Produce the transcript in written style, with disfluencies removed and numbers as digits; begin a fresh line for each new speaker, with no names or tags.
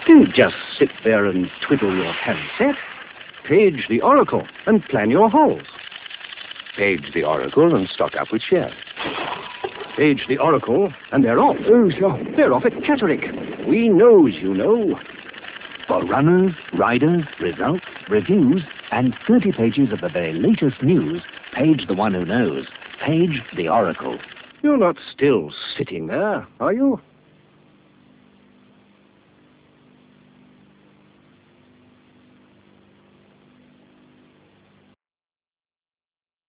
Don't just sit there and twiddle your handset. Page the Oracle and plan your holes. Page the Oracle and stock up with shares. Page the Oracle and they're off.
Oh, sir.
They're off at Catterick. We knows, you know.
For runners, riders, results, reviews, and 30 pages of the very latest news, page the one who knows. Page the Oracle.
You're not still sitting there, are you?